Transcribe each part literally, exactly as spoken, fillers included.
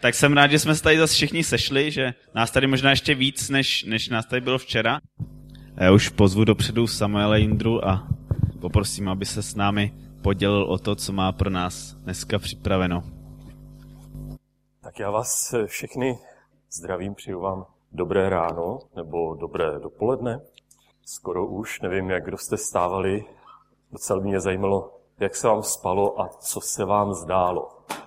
Tak jsem rád, že jsme se tady zase všichni sešli, že nás tady možná ještě víc, než, než nás tady bylo včera. Já už pozvu dopředu Samuela Jindru a poprosím, aby se s námi podělil o to, co má pro nás dneska připraveno. Tak já vás všechny zdravím, přeju vám dobré ráno nebo dobré dopoledne. Skoro už, nevím, jak kdo jste stávali. Docela mě zajímalo, jak se vám spalo a co se vám zdálo.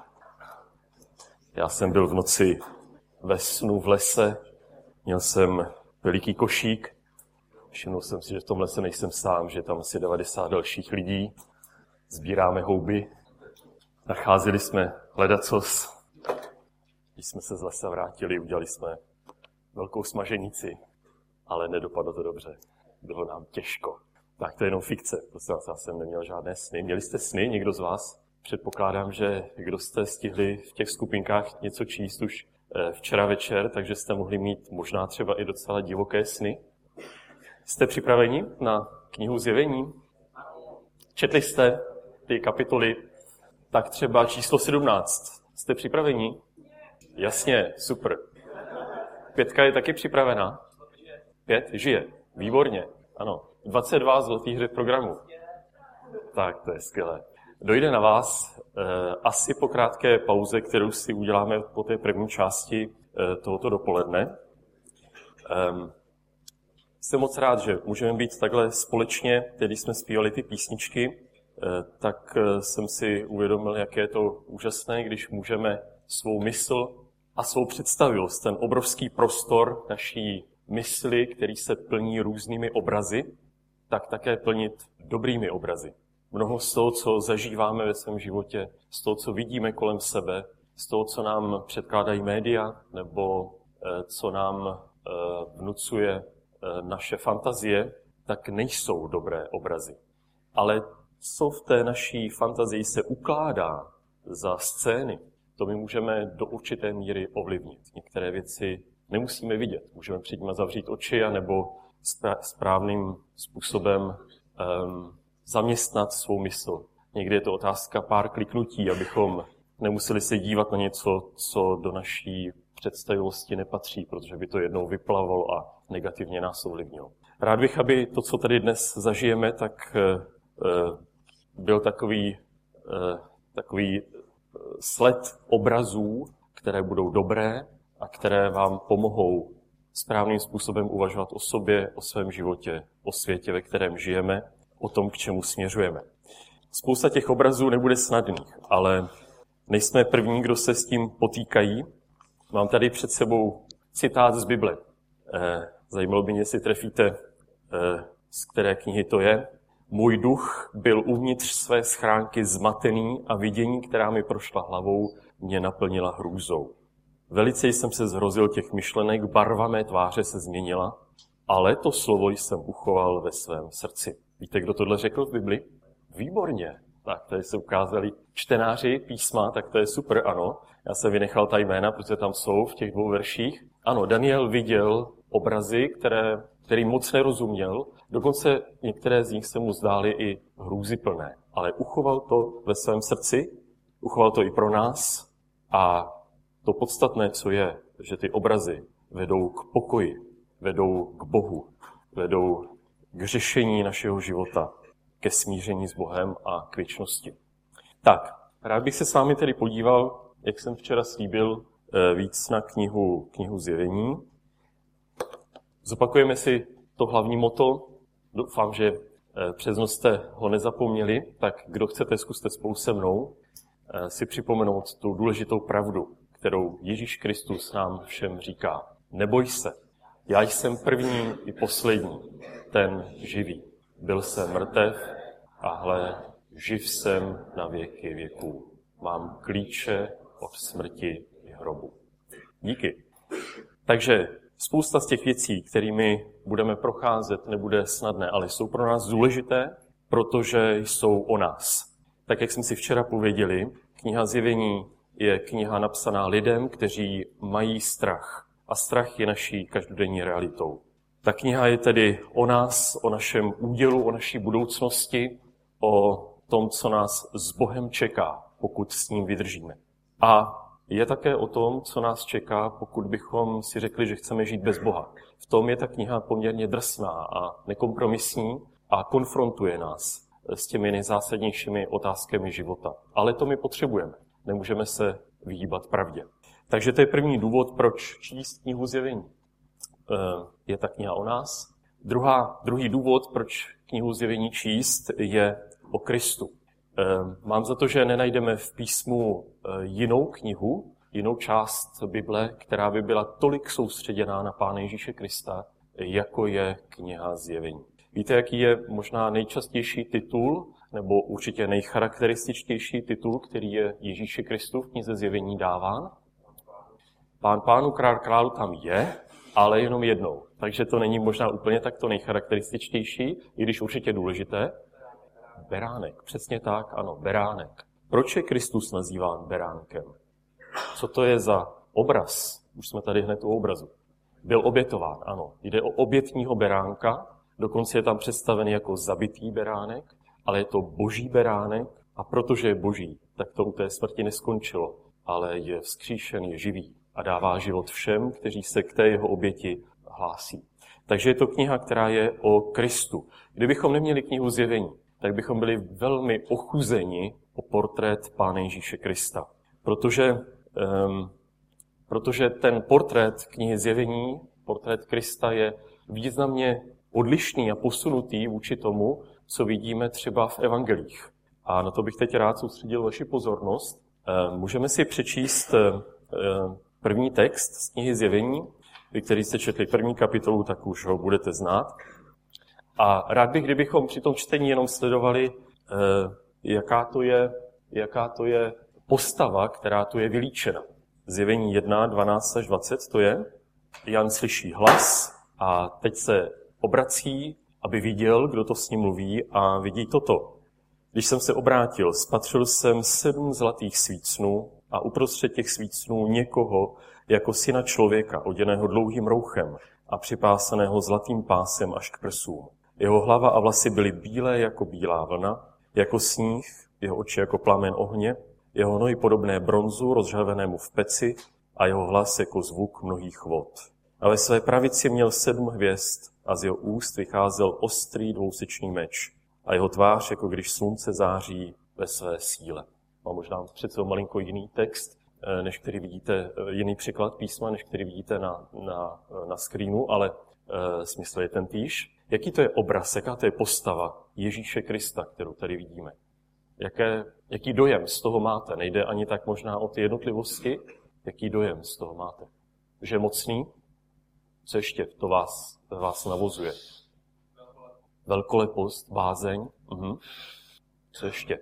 Já jsem byl v noci ve snu v lese, měl jsem veliký košík. Všiml jsem si, že v tom lese nejsem sám, že tam asi devadesát dalších lidí. Sbíráme houby. Nacházeli jsme ledacos. Když jsme se z lesa vrátili, udělali jsme velkou smaženici, ale nedopadlo to dobře. Bylo nám těžko. Tak to je jenom fikce, prosím vás, já jsem neměl žádné sny. Měli jste sny, někdo z vás? Předpokládám, že kdo jste stihli v těch skupinkách něco číst už včera večer, takže jste mohli mít možná třeba i docela divoké sny. Jste připraveni na knihu Zjevení? Četli jste ty kapitoly? Tak třeba číslo sedmnáct. Jste připraveni? Jasně, super. Pětka je taky připravená? Pět? Žije. Výborně. Ano. dvacet dva zlatých hry v programu. Tak, to je skvělé. Dojde na vás eh, asi po krátké pauze, kterou si uděláme po té první části eh, tohoto dopoledne. Um, jsem moc rád, že můžeme být takhle společně, když jsme zpívali ty písničky, eh, tak eh, jsem si uvědomil, jak je to úžasné, když můžeme svou mysl a svou představivost, ten obrovský prostor naší mysli, který se plní různými obrazy, tak také plnit dobrými obrazy. Mnoho z toho, co zažíváme ve svém životě, z toho, co vidíme kolem sebe, z toho, co nám předkládají média, nebo co nám vnucuje naše fantazie, tak nejsou dobré obrazy. Ale co v té naší fantazii se ukládá za scény, to my můžeme do určité míry ovlivnit. Některé věci nemusíme vidět. Můžeme před nimi zavřít oči nebo správným způsobem um, zaměstnat svou mysl. Někdy je to otázka pár kliknutí, abychom nemuseli se dívat na něco, co do naší představivosti nepatří, protože by to jednou vyplavalo a negativně nás ovlivnilo. Rád bych, aby to, co tady dnes zažijeme, tak uh, byl takový, uh, takový sled obrazů, které budou dobré a které vám pomohou správným způsobem uvažovat o sobě, o svém životě, o světě, ve kterém žijeme, o tom, k čemu směřujeme. Spousta těch obrazů nebude snadných, ale nejsme první, kdo se s tím potýkají. Mám tady před sebou citát z Bible. Zajímalo by mě, jestli trefíte, z které knihy to je. Můj duch byl uvnitř své schránky zmatený a vidění, která mi prošla hlavou, mě naplnila hrůzou. Velice jsem se zhrozil těch myšlenek, barva mé tváře se změnila, ale to slovo jsem uchoval ve svém srdci. Víte, kdo tohle řekl v Bibli? Výborně. Tak tady se ukázali čtenáři písma, tak to je super, ano. Já jsem vynechal ta jména, protože tam jsou v těch dvou verších. Ano, Daniel viděl obrazy, které, který moc nerozuměl, dokonce některé z nich se mu zdály i hrůzyplné, ale uchoval to ve svém srdci, uchoval to i pro nás a to podstatné, co je, že ty obrazy vedou k pokoji, vedou k Bohu, vedou k řešení našeho života, ke smíření s Bohem a k věčnosti. Tak, rád bych se s vámi tedy podíval, jak jsem včera slíbil, víc na knihu, knihu Zjevení. Zopakujeme si to hlavní motto. Doufám, že přes noc jste ho nezapomněli, tak kdo chcete, zkuste spolu se mnou si připomenout tu důležitou pravdu, kterou Ježíš Kristus nám všem říká. Neboj se, já jsem první i poslední, ten živý. Byl jsem mrtev a hle, živ jsem na věky věků. Mám klíče od smrti i hrobu. Díky. Takže spousta z těch věcí, kterými budeme procházet, nebude snadné, ale jsou pro nás důležité, protože jsou o nás. Tak, jak jsme si včera pověděli, kniha Zjevení je kniha napsaná lidem, kteří mají strach. A strach je naší každodenní realitou. Ta kniha je tedy o nás, o našem údělu, o naší budoucnosti, o tom, co nás s Bohem čeká, pokud s ním vydržíme. A je také o tom, co nás čeká, pokud bychom si řekli, že chceme žít bez Boha. V tom je ta kniha poměrně drsná a nekompromisní a konfrontuje nás s těmi nejzásadnějšími otázkami života. Ale to my potřebujeme. Nemůžeme se vyhýbat pravdě. Takže to je první důvod, proč číst knihu Zjevení. Je ta kniha o nás. Druhá, druhý důvod, proč knihu Zjevení číst, je o Kristu. Mám za to, že nenajdeme v písmu jinou knihu, jinou část Bible, která by byla tolik soustředěná na Pána Ježíše Krista, jako je kniha Zjevení. Víte, jaký je možná nejčastější titul, nebo určitě nejcharakterističtější titul, který je Ježíši Kristu v knize Zjevení dáván? Pán pánu, král králu tam je, ale jenom jednou. Takže to není možná úplně takto nejcharakterističtější, i když určitě důležité. Beránek, přesně tak, ano, beránek. Proč je Kristus nazýván beránkem? Co to je za obraz? Už jsme tady hned u obrazu. Byl obětován, ano. Jde o obětního beránka, dokonce je tam představen jako zabitý beránek, ale je to boží beránek a protože je boží, tak to u té smrti neskončilo, ale je vzkříšen, je živý a dává život všem, kteří se k té jeho oběti hlásí. Takže je to kniha, která je o Kristu. Kdybychom neměli knihu Zjevení, tak bychom byli velmi ochuzeni o portrét Pána Ježíše Krista. Protože, um, protože ten portrét knihy Zjevení, portrét Krista je významně odlišný a posunutý vůči tomu, co vidíme třeba v evangelích. A na to bych teď rád soustředil vaši pozornost. Můžeme si přečíst první text z knihy Zjevení. Vy, který jste četli první kapitolu, tak už ho budete znát. A rád bych, kdybychom při tom čtení jenom sledovali, jaká to je, jaká to je postava, která tu je vylíčena. Zjevení jedna, dvanáct až dvacet to je. Jan slyší hlas a teď se obrací, aby viděl, kdo to s ním mluví, a vidí toto. Když jsem se obrátil, spatřil jsem sedm zlatých svícnů a uprostřed těch svícnů někoho jako syna člověka, oděného dlouhým rouchem a připásaného zlatým pásem až k prsům. Jeho hlava a vlasy byly bílé jako bílá vlna, jako sníh, jeho oči jako plamen ohně, jeho nohy podobné bronzu rozžhavenému v peci a jeho hlas jako zvuk mnohých vod. A ve své pravici měl sedm hvězd a z jeho úst vycházel ostrý dvousečný meč a jeho tvář, jako když slunce září ve své síle. Mám možná přece malinko jiný text, než který vidíte, jiný překlad písma, než který vidíte na, na, na screenu, ale e, smysl je ten týž. Jaký to je obraz, jaká to je postava Ježíše Krista, kterou tady vidíme? Jaké, jaký dojem z toho máte? Nejde ani tak možná o ty jednotlivosti. Jaký dojem z toho máte? Že je mocný? Co ještě to vás, vás navozuje? Velkolepost, bázeň. Mhm. Co ještě?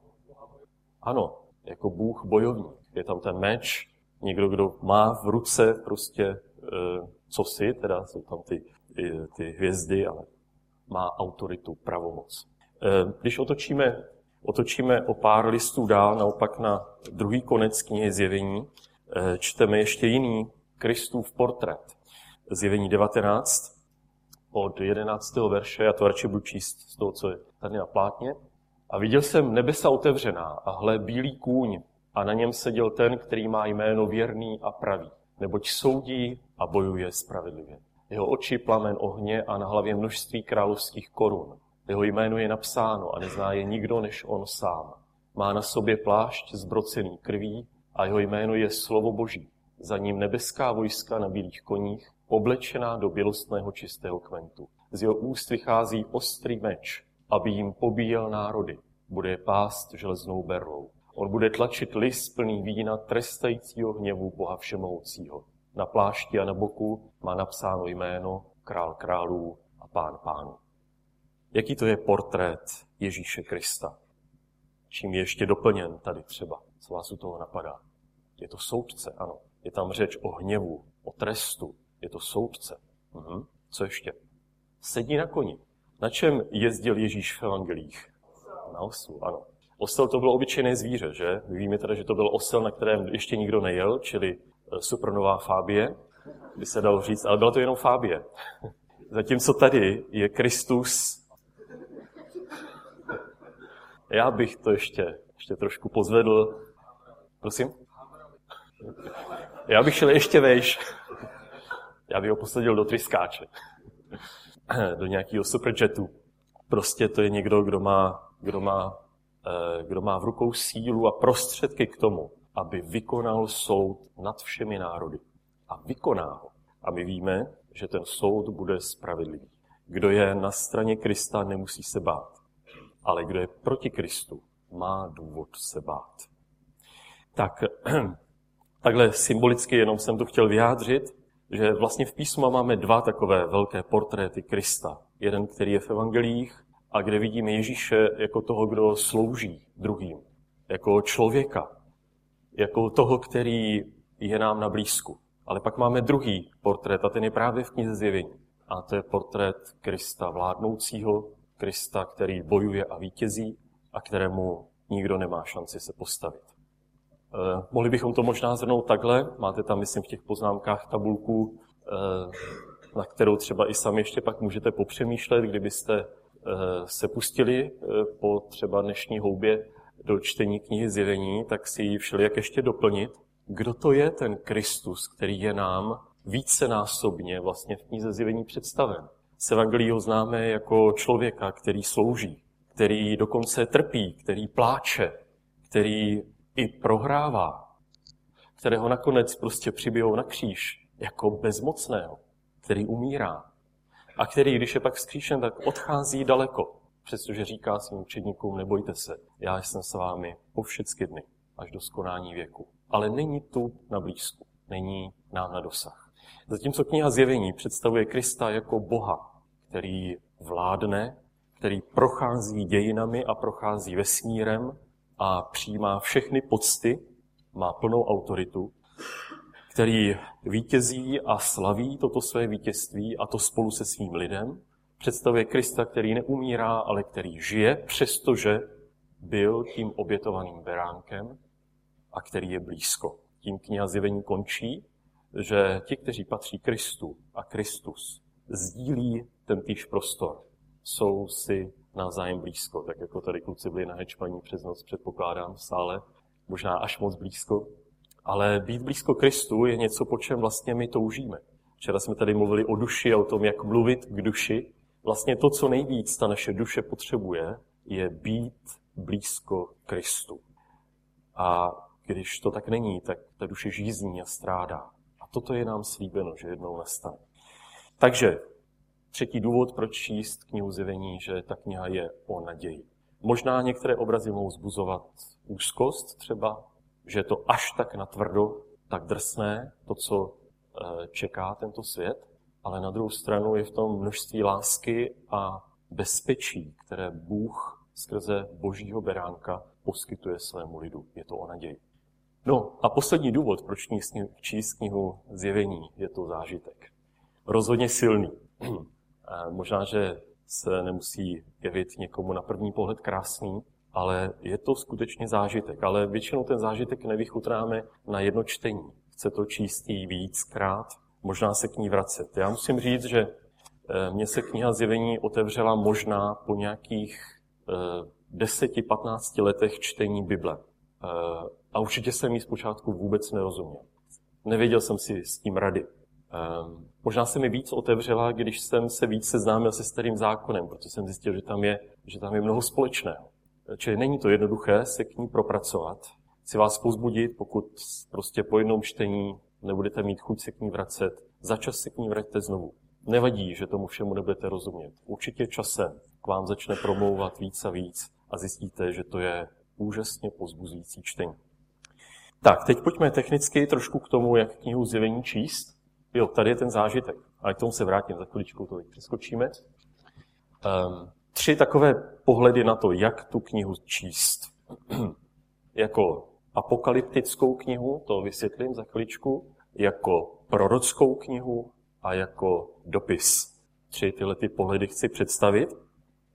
Ano, jako Bůh bojovník. Je tam ten meč, někdo, kdo má v ruce prostě e, cosi, teda jsou tam ty, ty, ty hvězdy, ale má autoritu, pravomoc. E, když otočíme, otočíme o pár listů dál, naopak na druhý konec knihy Zjevení, e, čteme ještě jiný Kristův portrét. Zjevení devatenáct, od jedenáctého verše, já to radši budu číst z toho, co je tady na plátně. A viděl jsem nebesa otevřená a hle bílý kůň a na něm seděl ten, který má jméno věrný a pravý, neboť soudí a bojuje spravedlivě. Jeho oči plamen ohně a na hlavě množství královských korun. Jeho jméno je napsáno a nezná je nikdo než on sám. Má na sobě plášť zbrocený krví a jeho jméno je slovo Boží. Za ním nebeská vojska na bílých koních, oblečená do bělostného čistého kmentu. Z jeho úst vychází ostrý meč, aby jim pobíjel národy. Bude je pást železnou berlou. On bude tlačit lis plný vína trestajícího hněvu Boha všemohoucího. Na plášti a na boku má napsáno jméno Král králů a Pán pánů. Jaký to je portrét Ježíše Krista? Čím je ještě doplněn tady třeba? Co vás u toho napadá? Je to soudce, ano. Je tam řeč o hněvu, o trestu. Je to soudce. Mhm. Co ještě? Sedí na koni. Na čem jezdil Ježíš v evangelích? Na oslu, ano. Osel to bylo obyčejné zvíře, že? My víme teda, že to byl osel, na kterém ještě nikdo nejel, čili supernová fábie, by se dalo říct, ale byla to jenom fábie. Zatímco tady je Kristus. Já bych to ještě, ještě trošku pozvedl. Prosím? Já bych šel ještě vejš. Já bych ho posadil do tryskáče. Do nějakého superjetu. Prostě to je někdo, kdo má, kdo má, kdo má v rukou sílu a prostředky k tomu, aby vykonal soud nad všemi národy. A vykoná ho. A my víme, že ten soud bude spravedlivý. Kdo je na straně Krista, nemusí se bát. Ale kdo je proti Kristu, má důvod se bát. Tak, takhle symbolicky jenom jsem to chtěl vyjádřit, že vlastně v písmu máme dva takové velké portréty Krista. Jeden, který je v evangelích a kde vidíme Ježíše jako toho, kdo slouží druhým. Jako člověka. Jako toho, který je nám na blízku. Ale pak máme druhý portrét a ten je právě v knize Zjevení. A to je portrét Krista vládnoucího, Krista, který bojuje a vítězí a kterému nikdo nemá šanci se postavit. Eh, mohli bychom to možná zhrnout takhle. Máte tam, myslím, v těch poznámkách tabulku, eh, na kterou třeba i sami ještě pak můžete popřemýšlet, kdybyste eh, se pustili eh, po třeba dnešní houbě do čtení knihy Zjevení, tak si ji všelijak ještě doplnit. Kdo to je ten Kristus, který je nám vícenásobně vlastně v knize Zjevení představen? Z evangelí ho známe jako člověka, který slouží, který dokonce trpí, který pláče, který i prohrává, kterého nakonec prostě přibijou na kříž jako bezmocného, který umírá a který, když je pak vzkříšen, tak odchází daleko, přestože říká svým učedníkům, nebojte se, já jsem s vámi po všechny dny, až do skonání věku. Ale není tu na blízku, není nám na dosah. Zatímco kniha Zjevení představuje Krista jako Boha, který vládne, který prochází dějinami a prochází vesmírem a přijímá všechny pocty, má plnou autoritu, který vítězí a slaví toto své vítězství a to spolu se svým lidem. Představuje Krista, který neumírá, ale který žije, přestože byl tím obětovaným beránkem a který je blízko. Tím kniha Zjevení končí, že ti, kteří patří Kristu a Kristus, sdílí ten týž prostor. Jsou si navzájem blízko, tak jako tady kluci byli na hečpaní přes noc, předpokládám, v sále, možná až moc blízko. Ale být blízko Kristu je něco, po čem vlastně my toužíme. Včera jsme tady mluvili o duši a o tom, jak mluvit k duši. Vlastně to, co nejvíc ta naše duše potřebuje, je být blízko Kristu. A když to tak není, tak ta duše žízní a strádá. A toto je nám slíbeno, že jednou nastane. Takže třetí důvod, proč číst knihu Zjevení, že ta kniha je o naději. Možná některé obrazy mohou vzbuzovat úzkost třeba, že je to až tak natvrdo, tak drsné, to, co čeká tento svět, ale na druhou stranu je v tom množství lásky a bezpečí, které Bůh skrze Božího beránka poskytuje svému lidu. Je to o naději. No a poslední důvod, proč číst knihu Zjevení, je to zážitek. Rozhodně silný. Možná, že se nemusí jevit někomu na první pohled krásný, ale je to skutečně zážitek. Ale většinou ten zážitek nevychutnáme na jedno čtení. Chce to číst jí víckrát, možná se k ní vracet. Já musím říct, že mně se kniha Zjevení otevřela možná po nějakých deseti, patnácti letech čtení Bible. A určitě jsem jí zpočátku vůbec nerozuměl. Nevěděl jsem si s tím rady. Možná se mi víc otevřela, když jsem se víc seznámil se Starým zákonem, protože jsem zjistil, že tam je, že tam je mnoho společného. Čili není to jednoduché se k ní propracovat. Chci vás povzbudit, pokud prostě po jednom čtení nebudete mít chuť se k ní vracet, za čas se k ní vraťte znovu. Nevadí, že tomu všemu nebudete rozumět. Určitě časem k vám začne promlouvat víc a víc a zjistíte, že to je úžasně povzbuzující čtení. Tak, teď pojďme technicky trošku k tomu, jak knihu Zjevení číst. Jo, tady je ten zážitek, ale k tomu se vrátím, za chviličku to teď přeskočíme. Um, tři takové pohledy na to, jak tu knihu číst. Jako apokalyptickou knihu, to vysvětlím za chviličku, jako prorockou knihu a jako dopis. Tři tyhle ty pohledy chci představit. E,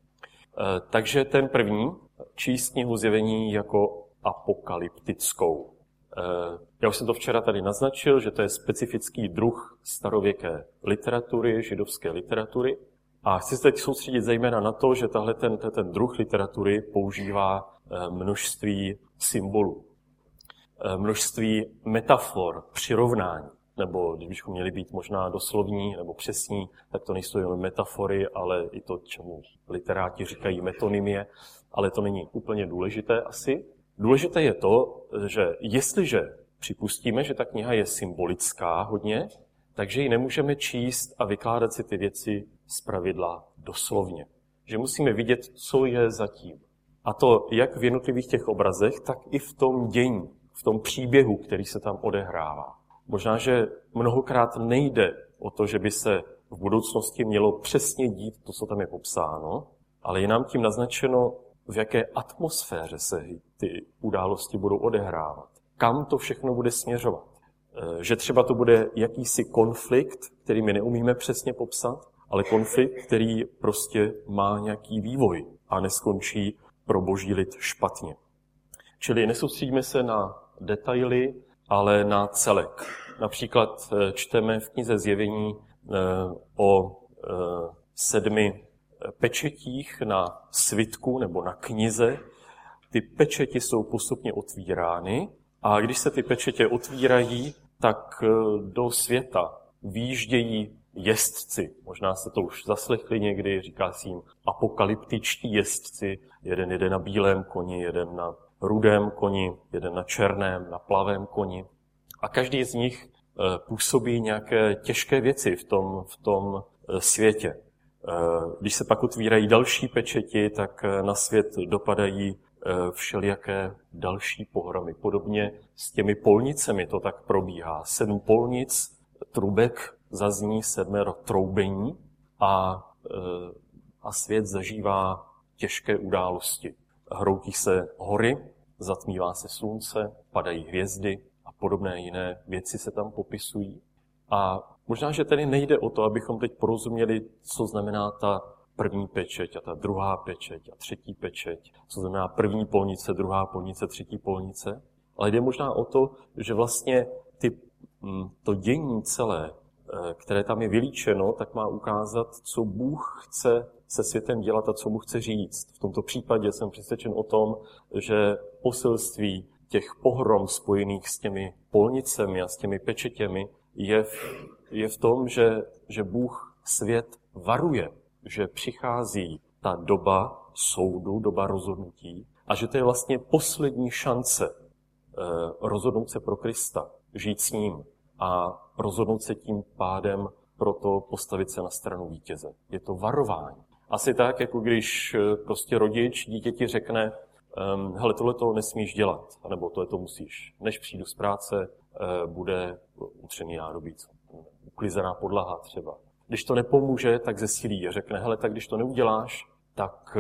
takže ten první, číst knihu Zjevení jako apokalyptickou. E, já už jsem to včera tady naznačil, že to je specifický druh starověké literatury, židovské literatury. A chci se teď soustředit zejména na to, že tahle ten, ten druh literatury používá množství symbolů. množství metafor, přirovnání, nebo když bychom měli být možná doslovní nebo přesní, tak to nejsou jen metafory, ale i to, čemu literáti říkají metonymie, ale to není úplně důležité asi. Důležité je to, že jestliže připustíme, že ta kniha je symbolická hodně, takže ji nemůžeme číst a vykládat si ty věci zpravidla doslovně. Že musíme vidět, co je zatím. A to jak v jednotlivých těch obrazech, tak i v tom dění, v tom příběhu, který se tam odehrává. Možná, že mnohokrát nejde o to, že by se v budoucnosti mělo přesně dít to, co tam je popsáno, ale je nám tím naznačeno, v jaké atmosféře se ty události budou odehrávat. Kam to všechno bude směřovat. Že třeba to bude jakýsi konflikt, který my neumíme přesně popsat, ale konflikt, který prostě má nějaký vývoj a neskončí pro boží lid špatně. Čili nesoustředíme se na detaily, ale na celek. Například čteme v knize Zjevení o sedmi pečetích na svitku nebo na knize. Ty pečeti jsou postupně otvírány a když se ty pečetě otvírají, tak do světa výjíždějí jezdci. Možná se to už zaslechli někdy, říká se jim apokalyptičtí jezdci. Jeden jede na bílém koni, jeden na rudém koni, jeden na černém, na plavém koni. A každý z nich působí nějaké těžké věci v tom, v tom světě. Když se pak otvírají další pečeti, tak na svět dopadají všelijaké další pohromy. Podobně s těmi polnicemi to tak probíhá. Sedm polnic, trubek zazní, sedmero troubení a, a svět zažívá těžké události. Hroutí se hory, zatmívá se slunce, padají hvězdy a podobné jiné věci se tam popisují. A možná, že tedy nejde o to, abychom teď porozuměli, co znamená ta první pečeť a ta druhá pečeť a třetí pečeť, co znamená první polnice, druhá polnice, třetí polnice, ale jde možná o to, že vlastně ty, to dění celé, které tam je vylíčeno, tak má ukázat, co Bůh chce se světem dělat a co mu chce říct. V tomto případě jsem přesvědčen o tom, že poselství těch pohrom spojených s těmi polnicemi a s těmi pečetěmi je v, je v tom, že, že Bůh svět varuje, že přichází ta doba soudu, doba rozhodnutí a že to je vlastně poslední šance eh, rozhodnout se pro Krista, žít s ním a rozhodnout se tím pádem proto postavit se na stranu vítěze. Je to varování. Asi tak, jako když prostě rodič dítěti řekne, um, hele, tohle to nesmíš dělat, anebo tohle to musíš. Než přijdu z práce, uh, bude utřený nádobí, uklizená podlaha třeba. Když to nepomůže, tak zesílí a řekne, hele, tak když to neuděláš, tak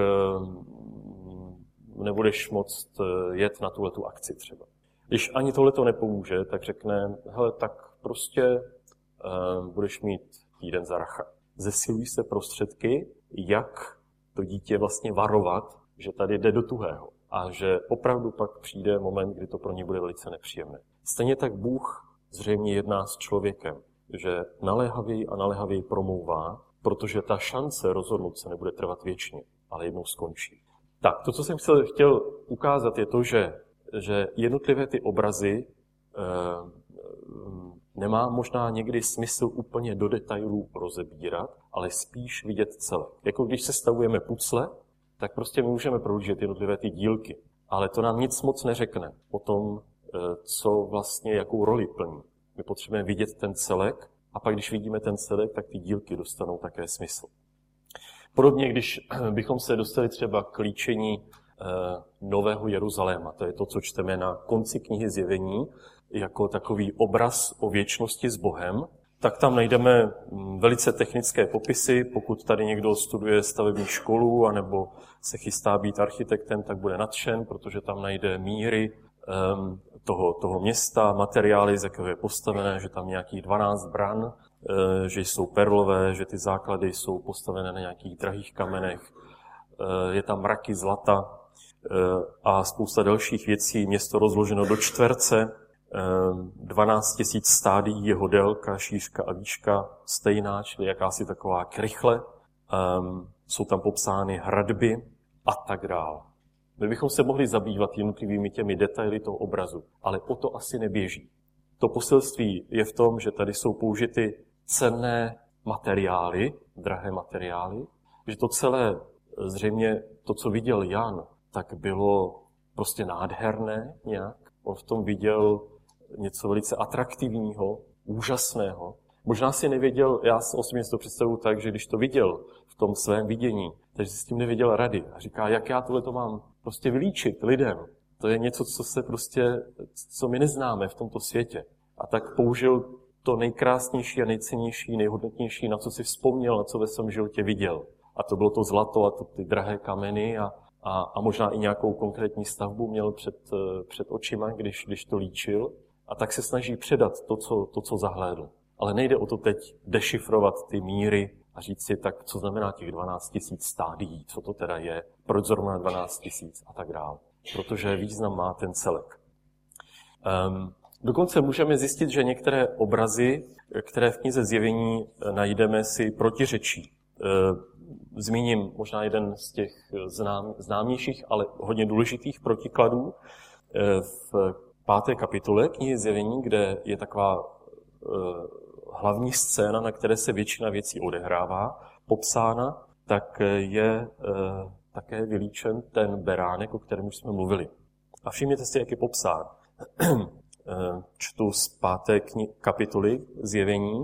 um, nebudeš moct jet na tuhletu akci třeba. Když ani tohle to nepomůže, tak řekne, hele, tak prostě uh, budeš mít týden za racha. Zesilují se prostředky, jak to dítě vlastně varovat, že tady jde do tuhého a že opravdu pak přijde moment, kdy to pro ně bude velice nepříjemné. Stejně tak Bůh zřejmě jedná s člověkem, že naléhavěji a naléhavěji promlouvá, protože ta šance rozhodnout se nebude trvat věčně, ale jednou skončí. Tak, to, co jsem chtěl, chtěl ukázat, je to, že, že jednotlivé ty obrazy eh, nemá možná někdy smysl úplně do detailů rozebírat, ale spíš vidět celé. Jako když sestavujeme pucle, tak prostě my můžeme prohlížet jednotlivé ty dílky, ale to nám nic moc neřekne o tom, co vlastně, jakou roli plní. My potřebujeme vidět ten celek a pak, když vidíme ten celek, tak ty dílky dostanou také smysl. Podobně, když bychom se dostali třeba k líčení Nového Jeruzaléma, to je to, co čteme na konci knihy Zjevení, jako takový obraz o věčnosti s Bohem, tak tam najdeme velice technické popisy. Pokud tady někdo studuje stavební školu anebo se chystá být architektem, tak bude nadšen, protože tam najde míry um, toho, toho města, materiály, z jakého je postavené, že tam nějakých dvanáct bran, uh, že jsou perlové, že ty základy jsou postavené na nějakých drahých kamenech, uh, je tam mraky zlata uh, a spousta dalších věcí. Město rozloženo do čtverce, dvanáct tisíc stádií, jeho délka, šířka a výška stejná, čili jakási taková krychle. Um, jsou tam popsány hradby a tak dál. My bychom se mohli zabývat jednotlivými těmi detaily toho obrazu, ale o to asi neběží. To poselství je v tom, že tady jsou použity cenné materiály, drahé materiály, že to celé, zřejmě to, co viděl Jan, tak bylo prostě nádherné nějak. On v tom viděl něco velice atraktivního, úžasného. Možná si nevěděl, já osobně si to představuji tak, že když to viděl v tom svém vidění, takže si s tím nevěděl rady. A říká, jak já tohle to mám prostě vylíčit lidem. To je něco, co se prostě, co my neznáme v tomto světě. A tak použil to nejkrásnější a nejcennější, nejhodnotnější, na co si vzpomněl, na co ve svém životě viděl. A to bylo to zlato a to, ty drahé kameny a, a, a možná i nějakou konkrétní stavbu měl před, před očima, když, když to líčil. A tak se snaží předat to, co, to, co zahlédl. Ale nejde o to teď dešifrovat ty míry a říct si, tak co znamená těch dvanáct tisíc stádií, co to teda je, proč zrovna dvanáct tisíc a tak dále. Protože význam má ten celek. Um, dokonce můžeme zjistit, že některé obrazy, které v knize Zjevení najdeme, si protiřečí. Uh, zmíním možná jeden z těch znám, známějších, ale hodně důležitých protikladů uh, v páté kapitole knihy Zjevení, kde je taková uh, hlavní scéna, na které se většina věcí odehrává, popsána, tak je uh, také vylíčen ten beránek, o kterém už jsme mluvili. A všimněte si, jak je popsán. Čtu z páté kni- kapitoly Zjevení,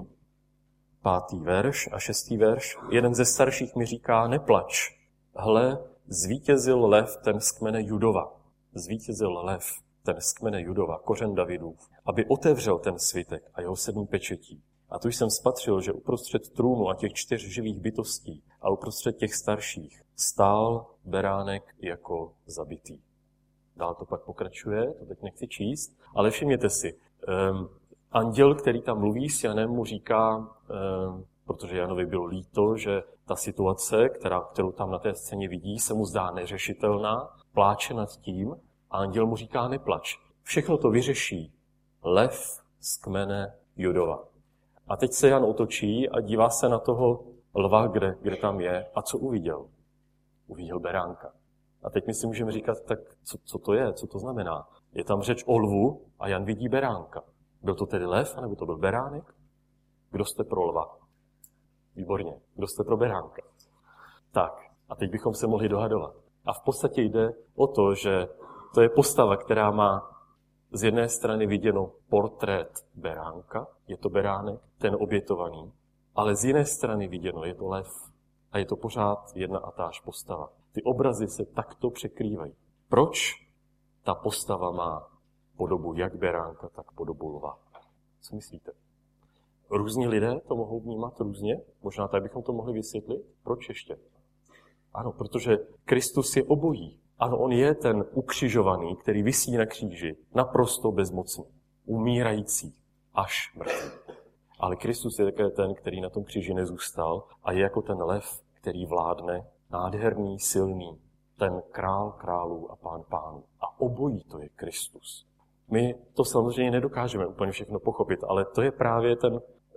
pátý verš a šestý verš. Jeden ze starších mi říká, neplač. Hle, zvítězil lev, ten z kmene Judova. Zvítězil lev, ten z kmene Judova, kořen Davidův, aby otevřel ten svitek a jeho sedm pečetí. A tu jsem spatřil, že uprostřed trůnu a těch čtyř živých bytostí a uprostřed těch starších stál beránek jako zabitý. Dál to pak pokračuje, to teď nechci číst, ale všimněte si, um, anděl, který tam mluví s Janem, mu říká, um, protože Janovi bylo líto, že ta situace, která, kterou tam na té scéně vidí, se mu zdá neřešitelná, pláče nad tím a anděl mu říká, neplač. Všechno to vyřeší lev z kmene Judova. A teď se Jan otočí a dívá se na toho lva, kde, kde tam je. A co uviděl? Uviděl beránka. A teď my si můžeme říkat, tak co, co to je, co to znamená? Je tam řeč o lvu a Jan vidí beránka. Byl to tedy lev, anebo to byl beránek? Kdo jste pro lva? Výborně. Kdo jste pro beránka? Tak, a teď bychom se mohli dohadovat. A v podstatě jde o to, že to je postava, která má z jedné strany viděno portrét beránka, je to beránek, ten obětovaný, ale z jiné strany viděno je to lev a je to pořád jedna a táž postava. Ty obrazy se takto překrývají. Proč ta postava má podobu jak beránka, tak podobu lva? Co myslíte? Různí lidé to mohou vnímat různě? Možná tak bychom to mohli vysvětlit. Proč ještě? Ano, protože Kristus je obojí. Ano, on je ten ukřižovaný, který visí na kříži, naprosto bezmocný, umírající, až mrtvý. Ale Kristus je také ten, který na tom kříži nezůstal a je jako ten lev, který vládne, nádherný, silný, ten král králů a pán pánů. A obojí to je Kristus. My to samozřejmě nedokážeme úplně všechno pochopit, ale to je právě ten,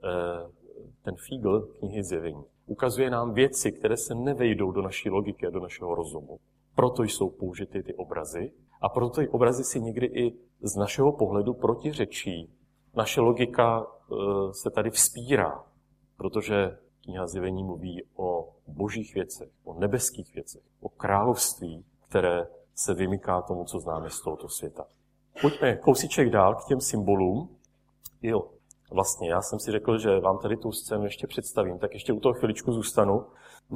ten fígl knihy Zjevení. Ukazuje nám věci, které se nevejdou do naší logiky a do našeho rozumu. Proto jsou použity ty obrazy a proto ty obrazy si někdy i z našeho pohledu protiřečí. Naše logika e, se tady vzpírá, protože kniha Zjevení mluví o božích věcech, o nebeských věcech, o království, které se vymyká tomu, co známe z tohoto světa. Pojďme kousíček dál k těm symbolům. Jo, vlastně já jsem si řekl, že vám tady tu scénu ještě představím, tak ještě u toho chviličku zůstanu.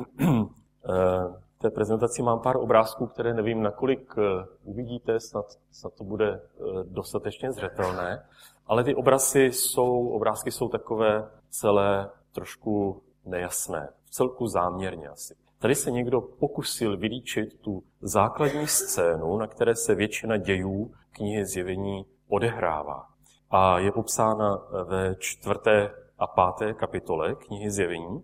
V té prezentaci mám pár obrázků, které nevím, nakolik uvidíte, snad, snad to bude dostatečně zřetelné, ale ty obrazy jsou, obrázky jsou takové celé trošku nejasné, v celku záměrně asi. Tady se někdo pokusil vylíčit tu základní scénu, na které se většina dějů knihy Zjevení odehrává. A je popsána ve čtvrté a páté kapitole knihy Zjevení.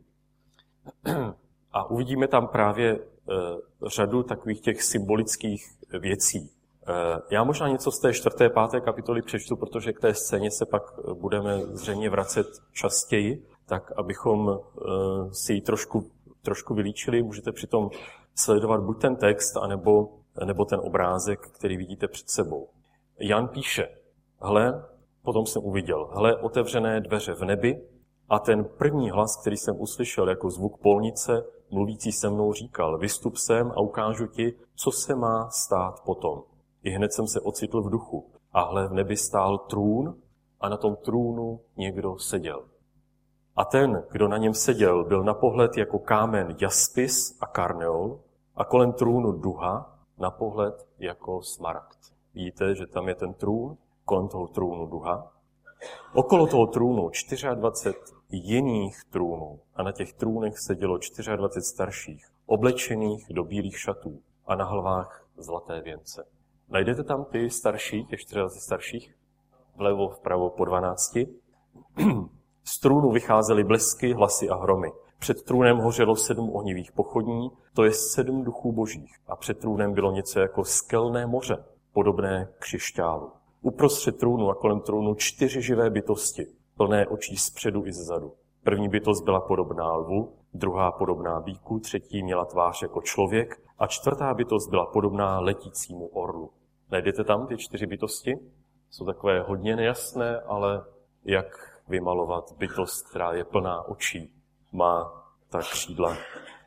A uvidíme tam právě e, řadu takových těch symbolických věcí. E, já možná něco z té čtvrté, páté kapitoly přečtu, protože k té scéně se pak budeme zřejmě vracet častěji, tak abychom e, si ji trošku, trošku vylíčili. Můžete přitom sledovat buď ten text, anebo nebo ten obrázek, který vidíte před sebou. Jan píše, hle, potom jsem uviděl, hle, otevřené dveře v nebi a ten první hlas, který jsem uslyšel jako zvuk polnice, mluvící se mnou říkal, vystup sem a ukážu ti, co se má stát potom. I hned jsem se ocitl v duchu a hle, v nebi stál trůn a na tom trůnu někdo seděl. A ten, kdo na něm seděl, byl na pohled jako kámen jaspis a karneol a kolem trůnu duha na pohled jako smaragd. Vidíte, že tam je ten trůn, kolem toho trůnu duha. Okolo toho trůnu dvacet čtyři jiných trůnů a na těch trůnech sedělo dvacet čtyři starších, oblečených do bílých šatů a na hlavách zlaté věnce. Najdete tam ty starší, těch dvacet čtyři starších? Vlevo, vpravo po dvanácti. Z trůnu vycházely blesky, hlasy a hromy. Před trůnem hořelo sedm ohnivých pochodní, to je sedm duchů božích. A před trůnem bylo něco jako skelné moře, podobné křišťálu. Uprostřed trůnu a kolem trůnu čtyři živé bytosti, plné očí zpředu i zezadu. První bytost byla podobná lvu, druhá podobná býku, třetí měla tvář jako člověk a čtvrtá bytost byla podobná letícímu orlu. Najdete tam ty čtyři bytosti? Jsou takové hodně nejasné, ale jak vymalovat bytost, která je plná očí, má ta křídla.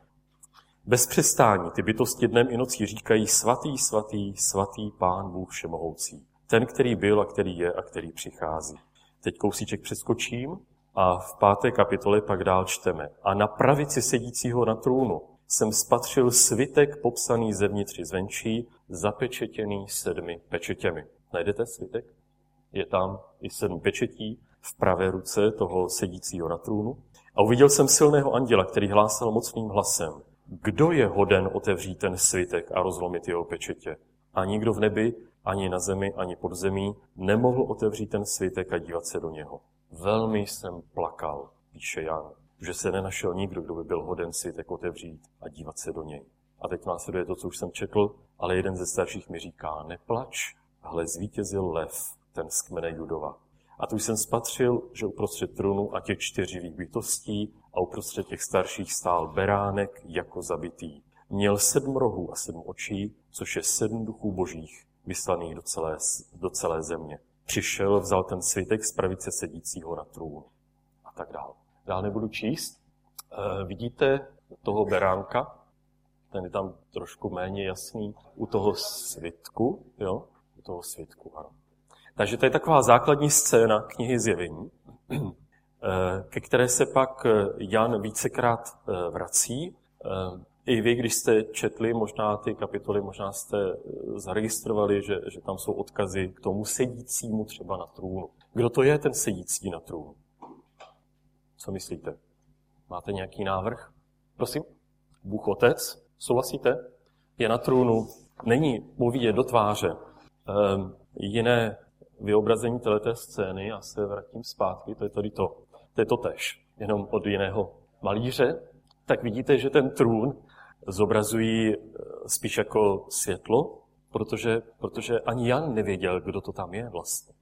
Bez přestání ty bytosti dnem i nocí říkají svatý, svatý, svatý Pán Bůh všemohoucí. Ten, který byl a který je a který přichází. Teď kousíček přeskočím a v páté kapitole pak dál čteme. A na pravici sedícího na trůnu jsem spatřil svitek popsaný zevnitř i zvenčí, zapečetěný sedmi pečetěmi. Najdete svitek? Je tam i sedm pečetí v pravé ruce toho sedícího na trůnu. A uviděl jsem silného anděla, který hlásal mocným hlasem. Kdo je hoden otevřít ten svitek a rozlomit jeho pečetě? A nikdo v nebi, ani na zemi, ani pod zemí nemohl otevřít ten svitek a dívat se do něho. Velmi jsem plakal, píše Jan, že se nenašel nikdo, kdo by byl hoden svitek otevřít a dívat se do něj. A teď následuje to, co už jsem četl, ale jeden ze starších mi říká, neplač, hle, zvítězil lev, ten z kmene Judova. A tu jsem spatřil, že uprostřed trůnu a těch čtyřivých bytostí a uprostřed těch starších stál beránek jako zabitý. Měl sedm rohů a sedm očí, což je sedm duchů božích, vyslaných do celé, do celé země. Přišel, vzal ten svitek z pravice sedícího na trůnu a tak dále. Dál nebudu číst. E, vidíte toho beránka? Ten je tam trošku méně jasný u toho svitku, jo? U toho svitku, ano. Takže to je taková základní scéna knihy Zjevení, ke které se pak Jan vícekrát vrací. I vy, když jste četli možná ty kapitoly, možná jste zaregistrovali, že, že tam jsou odkazy k tomu sedícímu třeba na trůnu. Kdo to je ten sedící na trůnu? Co myslíte? Máte nějaký návrh? Prosím? Bůh Otec? Souhlasíte? Je na trůnu, není mu vidět do tváře. Ehm, jiné vyobrazení této scény, já se vrátím zpátky, to je tady to, to je to tež, jenom od jiného malíře, tak vidíte, že ten trůn zobrazují spíš jako světlo, protože, protože ani Jan nevěděl, kdo to tam je vlastně.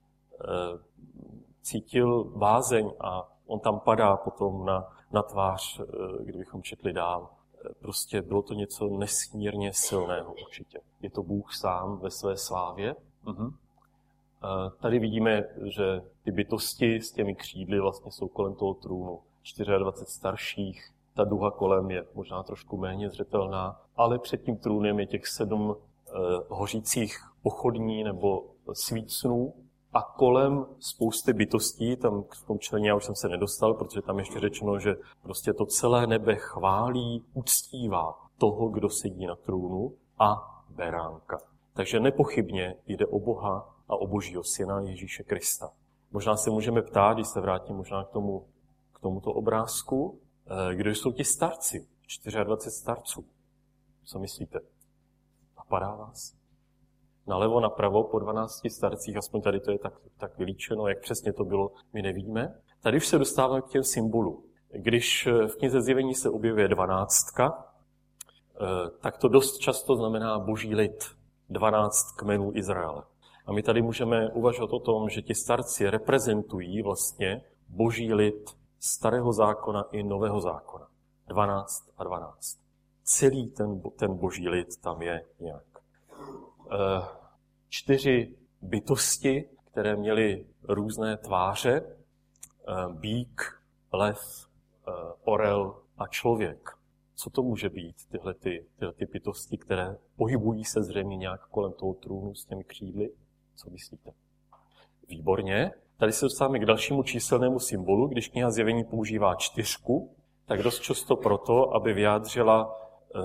Cítil bázeň a on tam padá potom na, na tvář, kdybychom četli dál. Prostě bylo to něco nesmírně silného určitě. Je to Bůh sám ve své slávě. Mhm. Tady vidíme, že ty bytosti s těmi křídly vlastně jsou kolem toho trůnu. dvacet čtyři starších, ta duha kolem je možná trošku méně zřetelná, ale před tím trůnem je těch sedm eh, hořících pochodní nebo svícnů a kolem spousty bytostí, tam v tom členě já už jsem se nedostal, protože tam ještě řečeno, že prostě to celé nebe chválí, uctívá toho, kdo sedí na trůnu a beránka. Takže nepochybně jde o Boha a o Božího syna Ježíše Krista. Možná se můžeme ptát, když se vrátím možná k tomu, k tomuto obrázku, kdo jsou ti starci, dvacet čtyři starců. Co myslíte? Napadá vás? Nalevo, napravo, po dvanácti starcích, aspoň tady to je tak, tak vylíčeno, jak přesně to bylo, my nevíme. Tady už se dostáváme k těm symbolům. Když v knize Zjevení se objevuje dvanáctka, tak to dost často znamená boží lid, dvanáct kmenů Izraele. A my tady můžeme uvažovat o tom, že ti starci reprezentují vlastně boží lid starého zákona i nového zákona. dvanáct a dvanáct. Celý ten, ten boží lid tam je nějak. čtyři bytosti, které měly různé tváře. Býk, lev, orel a člověk. Co to může být, tyhle, ty, tyhle ty bytosti, které pohybují se zřejmě nějak kolem toho trůnu s těmi křídly? Co myslíte? Výborně. Tady se dostáváme k dalšímu číselnému symbolu. Když kniha Zjevení používá čtyřku, tak dost často proto, aby vyjádřila e,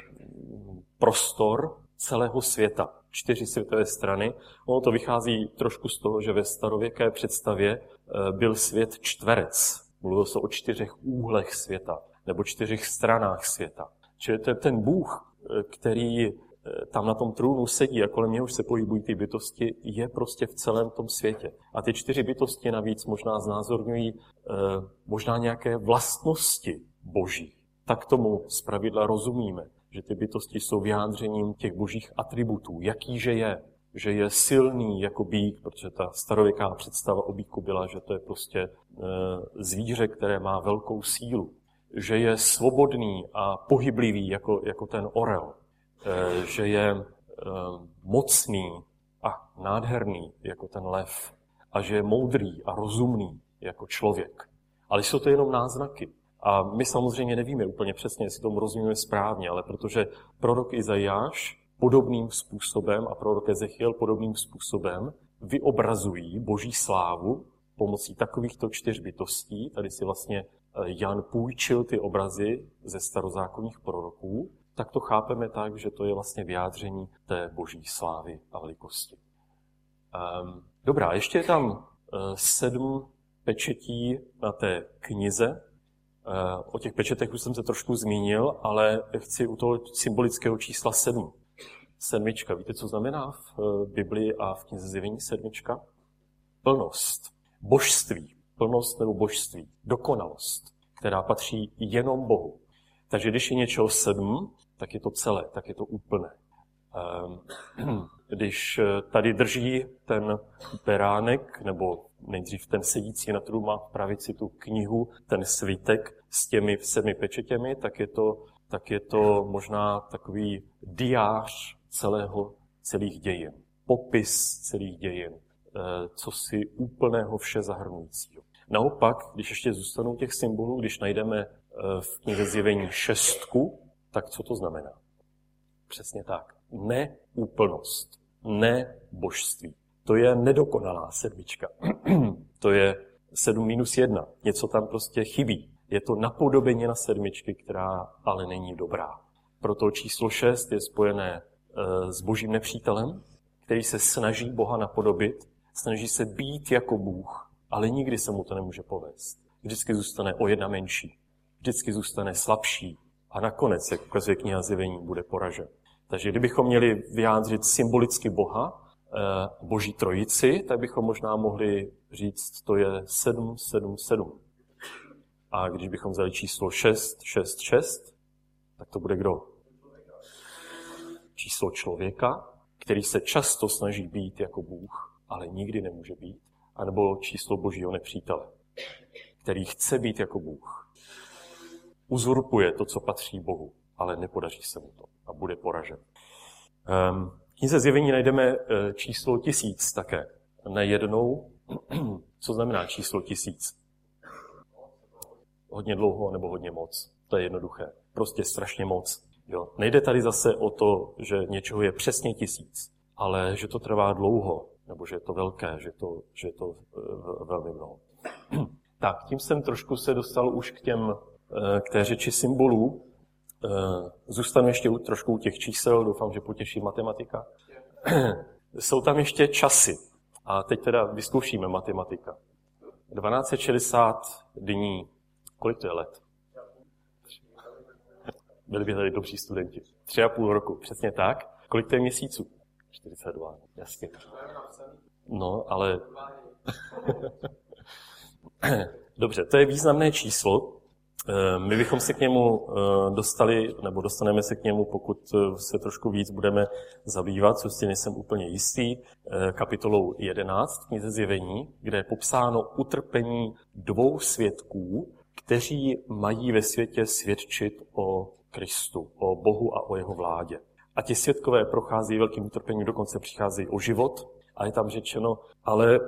prostor celého světa. Čtyři světové strany. Ono to vychází trošku z toho, že ve starověké představě e, byl svět čtverec. Mluvilo se o čtyřech úhlech světa, nebo čtyřech stranách světa. Čili to je ten Bůh, který tam na tom trůnu sedí a kolem něhož se pohybují ty bytosti, je prostě v celém tom světě. A ty čtyři bytosti navíc možná znázorňují eh, možná nějaké vlastnosti boží. Tak tomu zpravidla rozumíme, že ty bytosti jsou vyjádřením těch božích atributů. Jakýže je? Že je silný jako býk, protože ta starověká představa o býku byla, že to je prostě e, zvíře, které má velkou sílu. Že je svobodný a pohyblivý jako, jako ten orel. E, že je e, mocný a nádherný jako ten lev. A že je moudrý a rozumný jako člověk. Ale jsou to jenom náznaky. A my samozřejmě nevíme úplně přesně, jestli tomu rozumíme správně, ale protože prorok Izajáš podobným způsobem a prorok Ezechiel podobným způsobem vyobrazují boží slávu pomocí takovýchto čtyř bytostí. Tady si vlastně Jan půjčil ty obrazy ze starozákonních proroků, tak to chápeme tak, že to je vlastně vyjádření té boží slávy a velikosti. Um, dobrá, ještě je tam uh, sedm pečetí na té knize. Uh, o těch pečetech už jsem se trošku zmínil, ale chci u toho symbolického čísla sedm. Sedmička. Víte, co znamená v Biblii a v knize Zjevení sedmička? Plnost. Božství. Plnost nebo božství. Dokonalost, která patří jenom Bohu. Takže když je něčeho sedm, tak je to celé, tak je to úplné. Když tady drží ten beránek, nebo nejdřív ten sedící na trůnu má v pravici tu knihu, ten svitek s těmi sedmi pečetěmi, tak je to, tak je to možná takový diář celého, celých dějin. Popis celých dějin. Co si úplného vše zahrnujícího. Naopak, když ještě zůstanou těch symbolů, když najdeme v knize Zjevení šestku, tak co to znamená? Přesně tak. Neúplnost. Nebožství. To je nedokonalá sedmička. To je sedm minus jedna. Něco tam prostě chybí. Je to napodobenina sedmičky, která ale není dobrá. Proto číslo šest je spojené s božím nepřítelem, který se snaží Boha napodobit, snaží se být jako Bůh, ale nikdy se mu to nemůže povést. Vždycky zůstane o jedna menší, vždycky zůstane slabší a nakonec, jak ukazuje kniha Zjevení, bude poražen. Takže kdybychom měli vyjádřit symbolicky Boha, Boží trojici, tak bychom možná mohli říct, to je sedm, sedm, sedm. A když bychom vzali číslo šest, šest, šest, tak to bude kdo? Číslo člověka, který se často snaží být jako Bůh, ale nikdy nemůže být. A nebo číslo božího nepřítele, který chce být jako Bůh. Uzurpuje to, co patří Bohu, ale nepodaří se mu to a bude poražen. V knize Zjevení najdeme číslo tisíc také. Nejednou. Co znamená číslo tisíc? Hodně dlouho nebo hodně moc. To je jednoduché. Prostě strašně moc. Jo. Nejde tady zase o to, že něčeho je přesně tisíc, ale že to trvá dlouho, nebo že je to velké, že, to, že je to velmi mnoho. Tak, tím jsem trošku se dostal už k, těm, k té řeči symbolů. Zůstanu ještě trošku u těch čísel, doufám, že potěší matematika. Jsou tam ještě časy. A teď teda vyzkoušíme matematika. dvanáct set šedesát dní. Kolik to je let? Byli by tady dobří studenti. Tři a půl roku, přesně tak. Kolik to je měsíců? čtyřicet dva, jasně. No, ale... Dobře, to je významné číslo. My bychom se k němu dostali, nebo dostaneme se k němu, pokud se trošku víc budeme zabývat, což si nejsem úplně jistý, kapitolou jedenáct knize Zjevení, kde je popsáno utrpení dvou svědků, kteří mají ve světě svědčit o Kristu, o Bohu a o jeho vládě. A ti svědkové procházejí velkým utrpením, dokonce přicházejí o život. A je tam řečeno, ale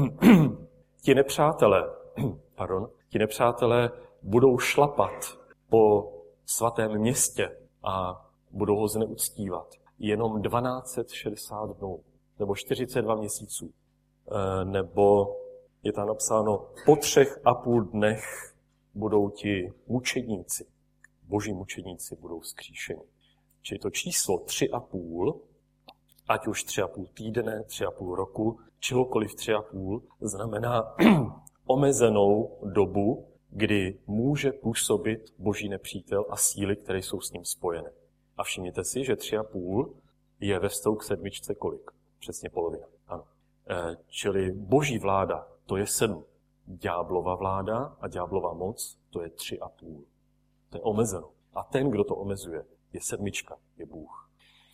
ti nepřátelé, pardon, ti nepřátelé budou šlapat po svatém městě a budou ho zneuctívat. Jenom dvanáct set šedesát dnů, nebo čtyřicet dva měsíců, nebo je tam napsáno, po třech a půl dnech budou ti mučedníci, boží mučedníci budou vzkříšeni. Čili to číslo tři a půl, ať už tři a půl týdne, tři a půl roku, čehokoliv tři a půl, znamená omezenou dobu, kdy může působit boží nepřítel a síly, které jsou s ním spojeny. A všimněte si, že tři a půl je ve vztahu k sedmičce kolik? Přesně polovina. Ano. E, čili boží vláda, to je sedm. Ďáblova vláda a ďáblova moc, to je tři a půl. To je omezeno. A ten, kdo to omezuje, je sedmička, je Bůh.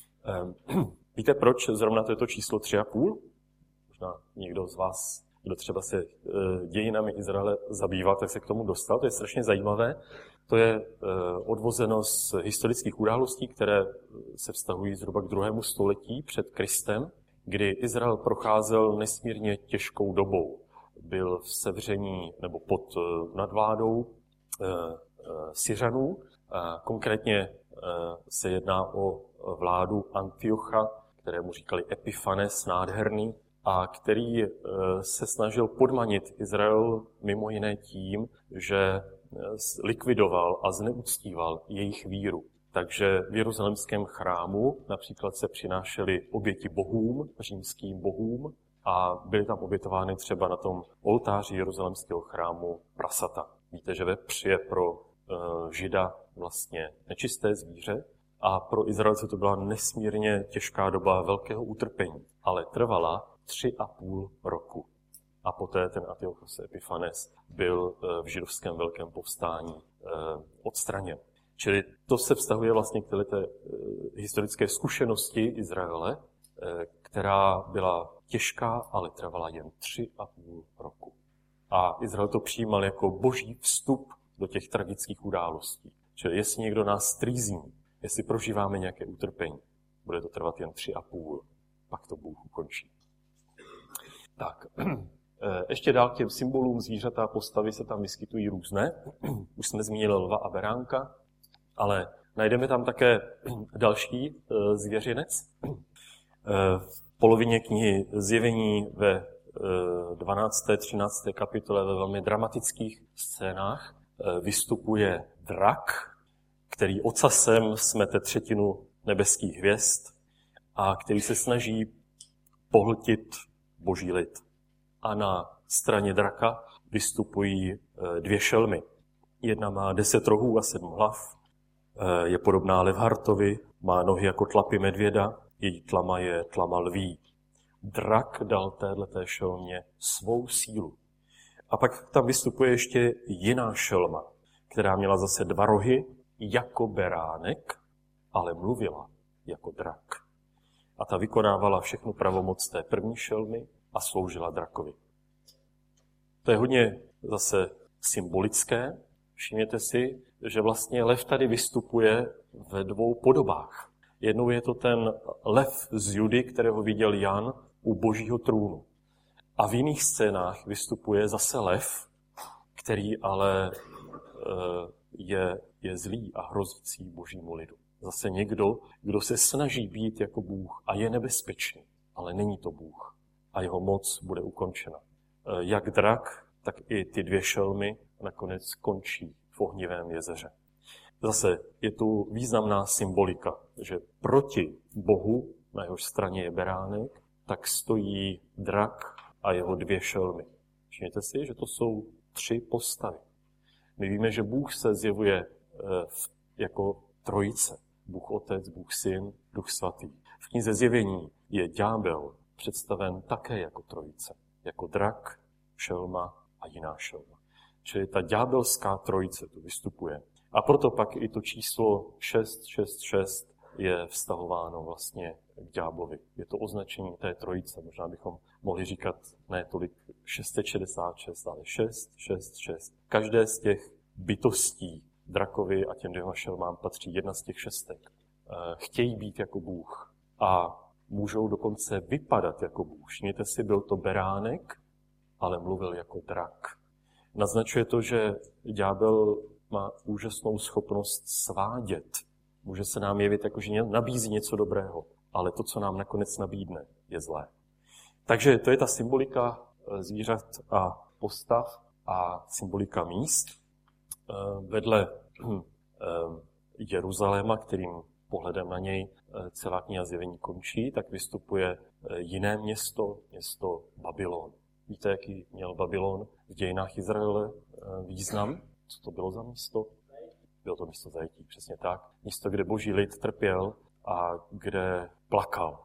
E, víte, proč zrovna to je to číslo tři a půl? Možná někdo z vás, kdo třeba se e, dějinami Izraele zabýval, tak se k tomu dostal. To je strašně zajímavé. To je e, odvozeno z historických událostí, které se vztahují zhruba k druhému století před Kristem, kdy Izrael procházel nesmírně těžkou dobou. Byl v sevření nebo pod nadvládou e, e, Syřanů. A konkrétně e, se jedná o vládu Antiocha, kterému říkali Epifanes, nádherný, a který e, se snažil podmanit Izrael mimo jiné tím, že likvidoval a zneuctíval jejich víru. Takže v jeruzalémském chrámu například se přinášely oběti bohům, římským bohům, a byly tam obětovány třeba na tom oltáři jeruzalémského chrámu prasata. Víte, že vepř je pro uh, Žida vlastně nečisté zvíře a pro Izraelce to byla nesmírně těžká doba velkého utrpení, ale trvala tři a půl roku. A poté ten Antiochos Epifanes byl v židovském velkém povstání odstraněn. Čili to se vztahuje vlastně k této historické zkušenosti Izraele, která byla těžká, ale trvala jen tři a půl roku. A Izrael to přijímal jako boží vstup do těch tragických událostí. Čili jestli někdo nás trýzní, jestli prožíváme nějaké utrpení, bude to trvat jen tři a půl, pak to Bůh ukončí. Tak, ještě dál k těm symbolům zvířata a postavy se tam vyskytují různé. Už jsme zmínili lva a beránka, ale najdeme tam také další zvěřinec. V polovině knihy Zjevení ve dvanácté třinácté kapitole ve velmi dramatických scénách vystupuje drak, který ocasem smete třetinu nebeských hvězd a který se snaží pohltit boží lid. A na straně draka vystupují dvě šelmy. Jedna má deset rohů a sedm hlav, je podobná levhartovi, má nohy jako tlapy medvěda, její tlama je tlama lví. Drak dal téhleté šelmě svou sílu. A pak tam vystupuje ještě jiná šelma, která měla zase dva rohy jako beránek, ale mluvila jako drak. A ta vykonávala všechnu pravomoc té první šelmy a sloužila drakovi. To je hodně zase symbolické. Všimněte si, že vlastně lev tady vystupuje ve dvou podobách. Jednou je to ten lev z Judy, kterého viděl Jan u božího trůnu. A v jiných scénách vystupuje zase lev, který ale je, je zlý a hrozící božímu lidu. Zase někdo, kdo se snaží být jako Bůh a je nebezpečný, ale není to Bůh. A jeho moc bude ukončena. Jak drak, tak i ty dvě šelmy nakonec končí v ohnivém jezeře. Zase je tu významná symbolika, že proti Bohu, na jehož straně je beránek, tak stojí drak a jeho dvě šelmy. Všimněte si, že to jsou tři postavy. My víme, že Bůh se zjevuje jako trojice. Bůh Otec, Bůh Syn, Duch Svatý. V knize Zjevení je ďábel představen také jako trojice. Jako drak, šelma a jiná šelma. Čili ta ďábelská trojice tu vystupuje. A proto pak i to číslo šest šest šest je vztahováno vlastně k ďáblovi. Je to označení té trojice. Možná bychom mohli říkat ne tolik šest set šedesát šest, ale šest šest šest. Každé z těch bytostí drakovi a těm dvěma šelmám patří jedna z těch šestek. chtějí být jako Bůh a můžou dokonce vypadat jako Bůh. Všimněte si, byl to beránek, ale mluvil jako drak. Naznačuje to, že ďábel má úžasnou schopnost svádět. Může se nám jevit jako, že nabízí něco dobrého, ale to, co nám nakonec nabídne, je zlé. Takže to je ta symbolika zvířat a postav a symbolika míst. Vedle Jeruzaléma, kterým pohledem na něj celá kniha Zjevení končí, tak vystupuje jiné město, město Babylon. Víte, jaký měl Babylon v dějinách Izraele význam? Co to bylo za místo? Bylo to místo zajetí, přesně tak. Místo, kde boží lid trpěl a kde plakal.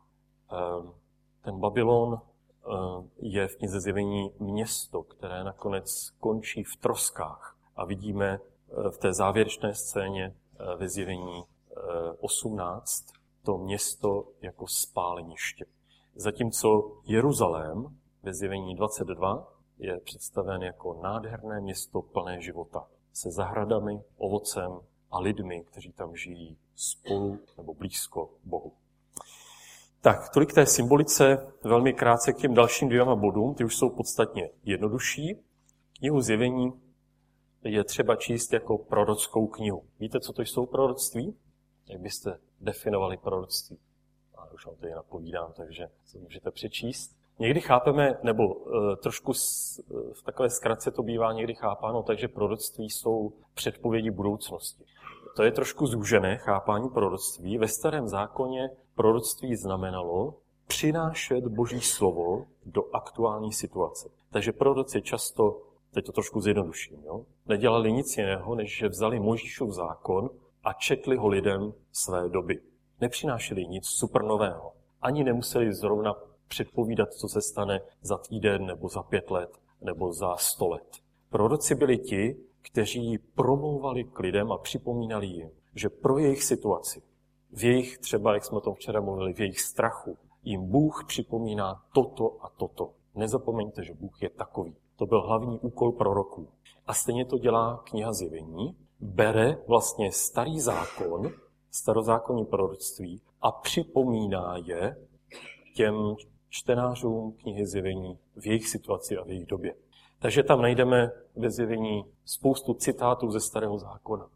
Ten Babylon je v knize Zjevení město, které nakonec končí v troskách. A vidíme v té závěrečné scéně ve Zjevení osmnáct to město jako spáleniště. Zatímco Jeruzalém ve Zjevení dvacet dva je představen jako nádherné město plné života. Se zahradami, ovocem a lidmi, kteří tam žijí spolu nebo blízko Bohu. Tak, tolik té symbolice, velmi krátce k těm dalším dvěma bodům, ty už jsou podstatně jednodušší. Knihu Zjevení je třeba číst jako prorockou knihu. Víte, co to jsou proroctví? Jak byste definovali proroctví? A už vám to je napovídám, takže to můžete přečíst. Někdy chápeme, nebo e, trošku s, v takové zkratce to bývá někdy chápáno, takže proroctví jsou předpovědi budoucnosti. To je trošku zúžené chápání proroctví. Ve Starém zákoně proroctví znamenalo přinášet Boží slovo do aktuální situace. Takže proroci často, teď to trošku zjednoduším, jo, nedělali nic jiného, než že vzali Mojžíšův zákon a četli ho lidem své doby. Nepřinášeli nic super nového. Ani nemuseli zrovna předpovídat, co se stane za týden, nebo za pět let, nebo za sto let. Proroci byli ti, kteří promlouvali k lidem a připomínali jim, že pro jejich situaci, v jejich třeba, jak jsme o tom včera mluvili, v jejich strachu, jim Bůh připomíná toto a toto. Nezapomeňte, že Bůh je takový. To byl hlavní úkol proroků. A stejně to dělá kniha Zjevení. Bere vlastně starý zákon, starozákonní proroctví a připomíná je těm čtenářům knihy Zjevení v jejich situaci a v jejich době. Takže tam najdeme ve Zjevení spoustu citátů ze Starého zákona.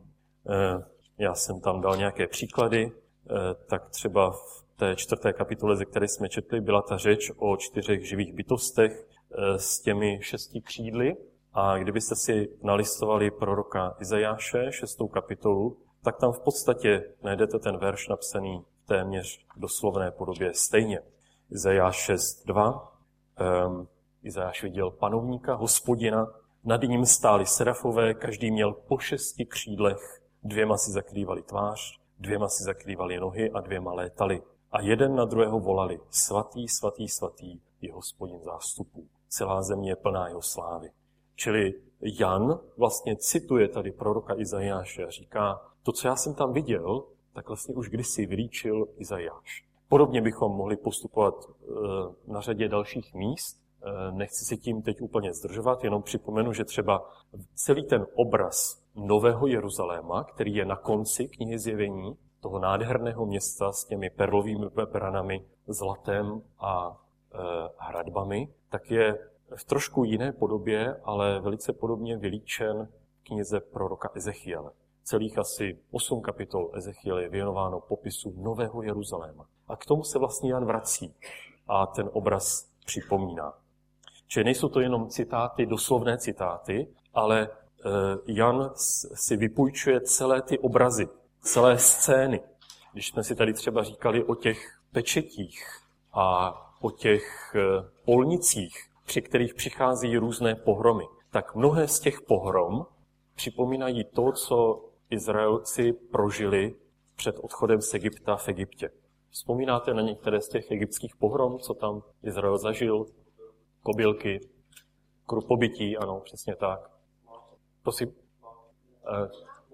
Já jsem tam dal nějaké příklady, tak třeba v té čtvrté kapitole, ze které jsme četli, byla ta řeč o čtyřech živých bytostech s těmi šesti křídly. A kdybyste si nalistovali proroka Izajáše, šestou kapitolu, tak tam v podstatě najdete ten verš napsaný v téměř doslovné podobě stejně. Izajáš šest dva. Um, Izajáš viděl panovníka, Hospodina, nad ním stáli serafové, každý měl po šesti křídlech, dvěma si zakrývali tvář, dvěma si zakrývali nohy a dvěma létali. A jeden na druhého volali, svatý, svatý, svatý je Hospodin zástupů. Celá země je plná jeho slávy. Čili Jan vlastně cituje tady proroka Izajáše a říká, to, co já jsem tam viděl, tak vlastně už kdysi vylíčil Izajáš. Podobně bychom mohli postupovat na řadě dalších míst. Nechci si tím teď úplně zdržovat, jenom připomenu, že třeba celý ten obraz Nového Jeruzaléma, který je na konci knihy Zjevení, toho nádherného města s těmi perlovými branami, zlatem a e, hradbami, tak je v trošku jiné podobě, ale velice podobně vylíčen v knize proroka Ezechiele. Celých asi osm kapitol Ezechiele je věnováno popisu Nového Jeruzaléma. A k tomu se vlastně Jan vrací a ten obraz připomíná. Čili nejsou to jenom citáty, doslovné citáty, ale Jan si vypůjčuje celé ty obrazy, celé scény. Když jsme si tady třeba říkali o těch pečetích a o těch polnicích, při kterých přichází různé pohromy, tak mnohé z těch pohrom připomínají to, co Izraelci prožili před odchodem z Egypta v Egyptě. Vzpomínáte na některé z těch egyptských pohrom, co tam Izrael zažil? Kobylky, krupobytí, ano, přesně tak. Prosím. Eh,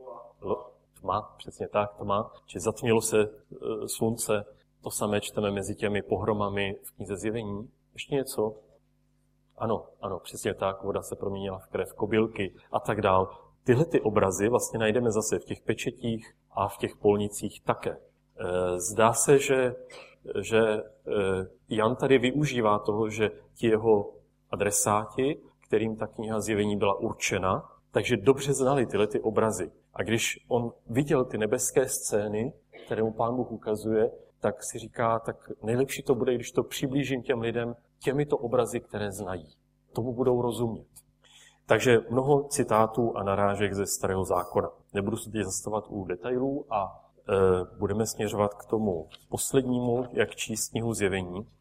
tma, přesně tak, tma. Či zatmělo se eh, slunce, to samé čteme mezi těmi pohromami v knize Zjevení. Ještě něco? Ano, ano, přesně tak, voda se proměnila v krev, kobylky a tak dál. tyhle ty obrazy vlastně najdeme zase v těch pečetích a v těch polnicích také. Zdá se, že, že Jan tady využívá toho, že ti jeho adresáti, kterým ta kniha Zjevení byla určena, takže dobře znali tyhle ty obrazy. A když on viděl ty nebeské scény, které mu Pán Bůh ukazuje, tak si říká, tak nejlepší to bude, když to přiblížím těm lidem těmito obrazy, které znají. Tomu budou rozumět. Takže mnoho citátů a narážek ze Starého zákona. Nebudu se teď zastavovat u detailů a e, budeme směřovat k tomu poslednímu, jak číst knihu Zjevení. E,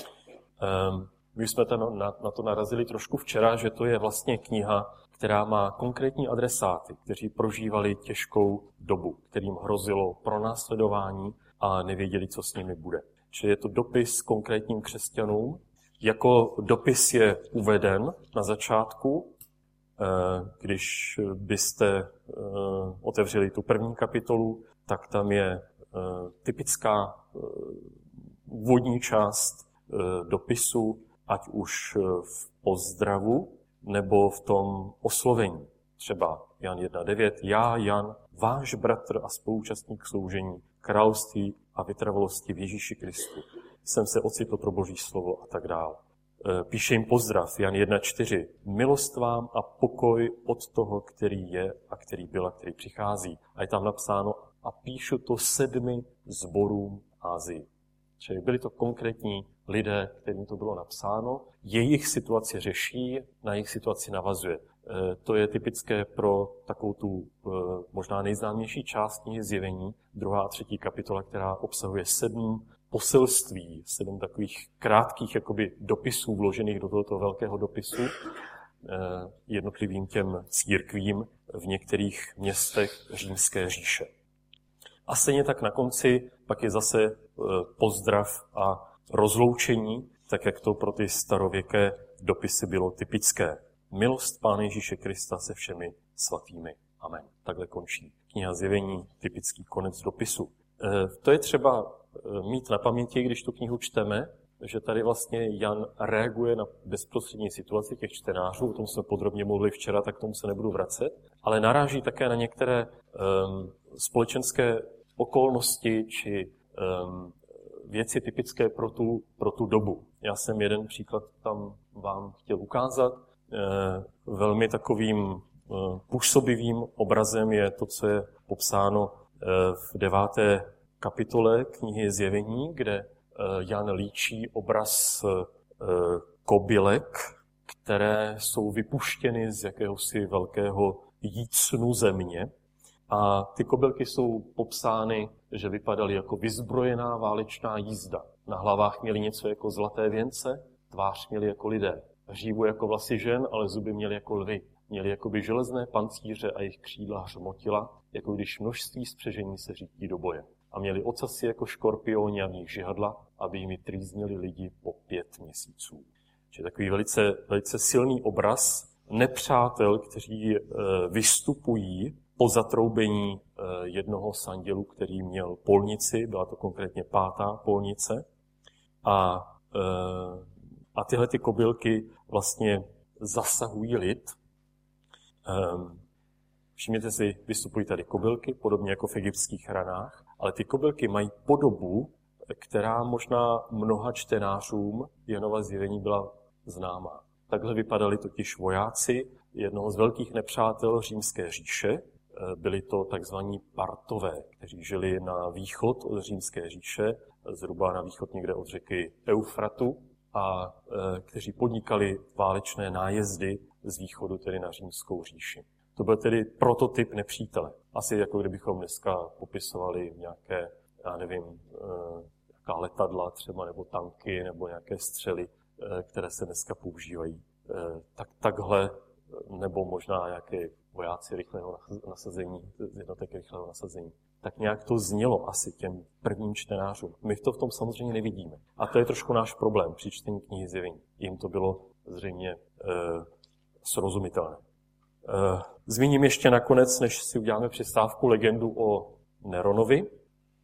my jsme tam na, na to narazili trošku včera, že to je vlastně kniha, která má konkrétní adresáty, kteří prožívali těžkou dobu, kterým hrozilo pronásledování a nevěděli, co s nimi bude. Čili je to dopis konkrétním křesťanům. Jako dopis je uveden na začátku, když byste otevřeli tu první kapitolu, tak tam je typická úvodní část dopisu, ať už v pozdravu, nebo v tom oslovení. Třeba Jan jedna devět, já, Jan, váš bratr a spoluúčastník sloužení, království a vytrvalosti v Ježíši Kristu. Jsem se ocitl pro Boží slovo a tak dále. Píše jim pozdrav, Jan jedna čtyři, milost vám a pokoj od toho, který je a který byl a který přichází. A je tam napsáno, a píšu to sedmi sborům Asii. Čili byli to konkrétní lidé, kterým to bylo napsáno, jejich situaci řeší, na jejich situaci navazuje. To je typické pro takovou tu možná nejznámější část knihy Zjevení, druhá a třetí kapitola, která obsahuje sedm poselství, sedm takových krátkých jakoby dopisů vložených do tohoto velkého dopisu jednotlivým těm církvím v některých městech Římské říše. A stejně tak na konci pak je zase pozdrav a rozloučení, tak jak to pro ty starověké dopisy bylo typické. Milost Pána Ježíše Krista se všemi svatými. Amen. Takhle končí kniha Zjevení, typický konec dopisu. To je třeba mít na paměti, když tu knihu čteme, že tady vlastně Jan reaguje na bezprostřední situaci těch čtenářů, o tom jsme podrobně mluvili včera, tak k tomu se nebudu vracet, ale naráží také na některé um, společenské okolnosti či um, věci typické pro tu, pro tu dobu. Já jsem jeden příklad tam vám chtěl ukázat. E, velmi takovým e, působivým obrazem je to, co je popsáno e, v deváté kapitole knihy Zjevení, kde e, Jan líčí obraz e, kobylek, které jsou vypuštěny z jakéhosi velkého jícnu země. A ty kobylky jsou popsány, že vypadaly jako vyzbrojená válečná jízda. Na hlavách měly něco jako zlaté věnce, tvář měly jako lidé. Hřívu jako vlasy žen, ale zuby měly jako lvy. Měly jakoby železné pancíře a jejich křídla hřmotila, jako když množství spřežení se řítí do boje. A měli ocasy jako škorpioni a v nich žihadla, aby jimi trýznili lidi po pět měsíců. Čili takový velice, velice silný obraz nepřátel, kteří e, vystupují po zatroubení jednoho z andělů, který měl polnici, byla to konkrétně pátá polnice. A, a tyhle ty kobylky vlastně zasahují lid. Všimněte si, vystupují tady kobylky, podobně jako v egyptských hranách, ale ty kobylky mají podobu, která možná mnoha čtenářům Janova Zjevení byla známá. Takhle vypadali totiž vojáci jednoho z velkých nepřátel Římské říše. Byli to takzvaní Partové, kteří žili na východ od Římské říše, zhruba na východ někde od řeky Eufratu, a e, kteří podnikali válečné nájezdy z východu, tedy na Římskou říši. To byl tedy prototyp nepřítele. Asi jako kdybychom dneska popisovali nějaké, já nevím, e, jaká letadla třeba, nebo tanky, nebo nějaké střely, e, které se dneska používají. E, tak takhle, nebo možná nějaké vojáci rychlého nasazení, jednotek rychlého nasazení. Tak nějak to znělo asi těm prvním čtenářům. My to v tom samozřejmě nevidíme. A to je trošku náš problém při čtení knihy Zjevení. Jim to bylo zřejmě e, srozumitelné. E, zmíním ještě nakonec, než si uděláme přestávku, legendu o Neronovi. E,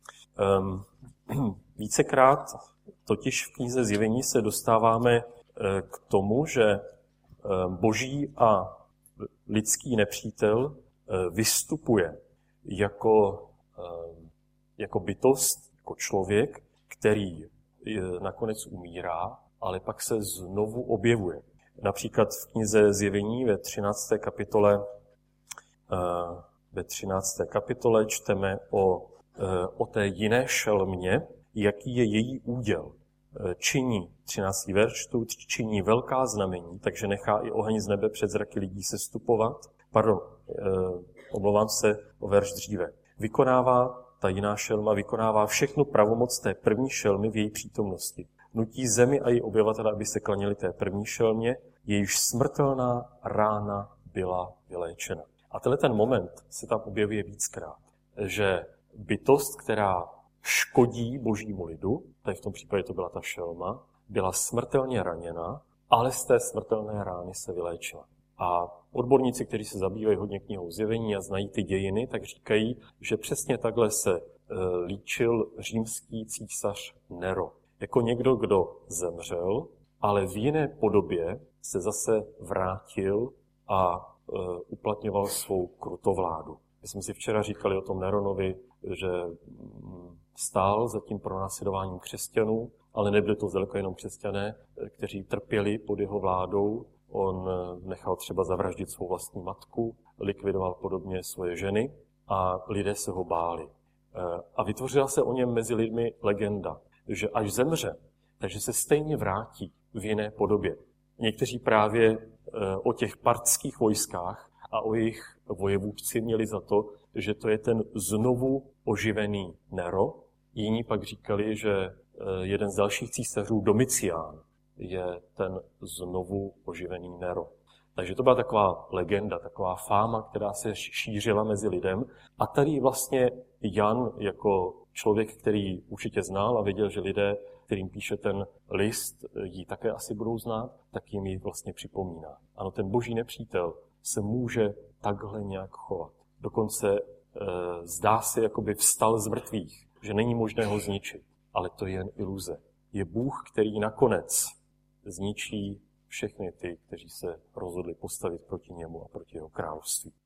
vícekrát totiž v knize Zjevení se dostáváme e, k tomu, že e, boží a lidský nepřítel vystupuje jako, jako bytost, jako člověk, který nakonec umírá, ale pak se znovu objevuje. Například v knize Zjevení ve třinácté kapitole, ve třinácté kapitole čteme o, o té jiné šelmě, jaký je její úděl. Činí, třináctý verš čtu, činí velká znamení, takže nechá i oheň z nebe před zraky lidí sestupovat. Pardon, eh, omlouvám se o verš dříve. Vykonává, ta jiná šelma vykonává všechnu pravomoc té první šelmy v její přítomnosti. Nutí zemi a její obyvatele, aby se klaněli té první šelmě, jejíž smrtelná rána byla vyléčena. A tenhle ten moment se tam objevuje víckrát, že bytost, která škodí božímu lidu, tady v tom případě to byla ta šelma, byla smrtelně raněna, ale z té smrtelné rány se vyléčila. A odborníci, kteří se zabývají hodně knihou Zjevení a znají ty dějiny, tak říkají, že přesně takhle se e, líčil římský císař Nero. Jako někdo, kdo zemřel, ale v jiné podobě se zase vrátil a e, uplatňoval svou krutovládu. My jsme si včera říkali o tom Neronovi, že stál za tím pronásledováním křesťanů, ale nebyli to zdaleka jenom křesťané, kteří trpěli pod jeho vládou. On nechal třeba zavraždit svou vlastní matku, likvidoval podobně svoje ženy a lidé se ho báli. A vytvořila se o něm mezi lidmi legenda, že až zemře, takže se stejně vrátí v jiné podobě. Někteří právě o těch partských vojskách a o jejich vojevůdci měli za to, že to je ten znovu oživený Nero. Jiní pak říkali, že jeden z dalších císařů, Domicián, je ten znovu oživený Nero. Takže to byla taková legenda, taková fáma, která se šířila mezi lidem. A tady vlastně Jan jako člověk, který určitě znal a věděl, že lidé, kterým píše ten list, ji také asi budou znát, tak jim ji vlastně připomíná. Ano, ten boží nepřítel se může takhle nějak chovat. Dokonce e, zdá se, jako by vstal z mrtvých, že není možné ho zničit. Ale to je jen iluze. Je Bůh, který nakonec zničí všechny ty, kteří se rozhodli postavit proti němu a proti jeho království.